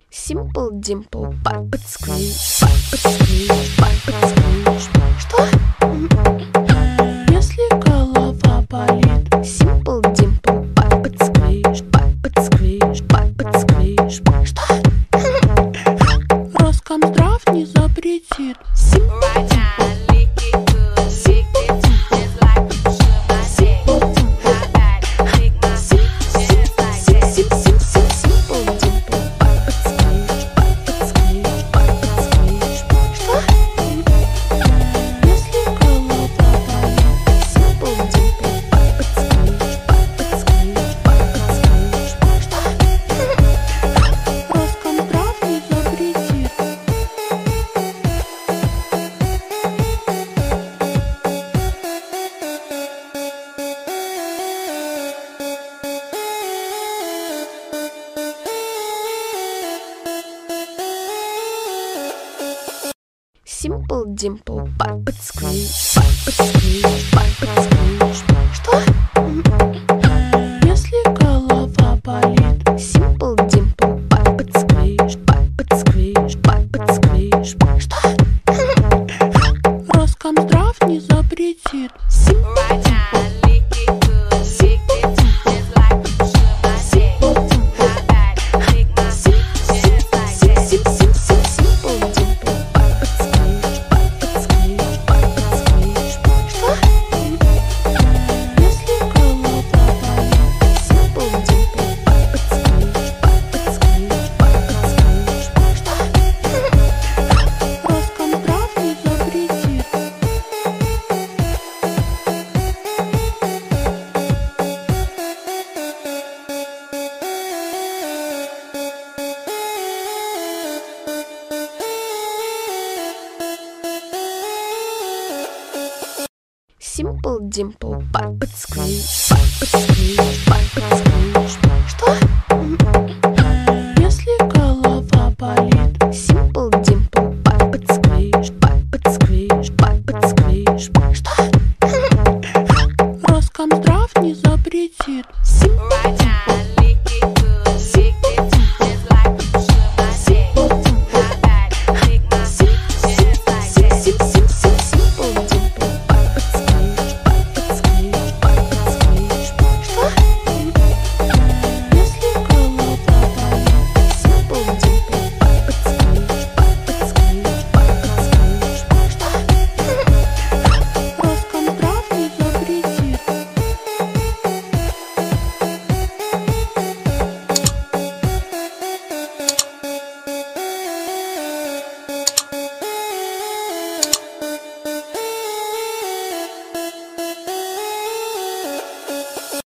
Simple Dimple, Puppet Squish, Puppet Squish, Puppet Squish. Что? Если голова болит. Simple Dimple, Puppet Squish, Puppet Squish, Puppet Squish. Что? Роскомздрав не запретит. Simple Dimple. Simple Dimple, Puppet Squish, Puppet Squish, Puppet Squish. Что? Если голова болит. Simple Dimple, Puppet Squish, Puppet Squish, Puppet Squish. Что? Роскомздрав не запретит. Simple Dimple. Simple Dimple, Puppet Squish, Puppet Squish.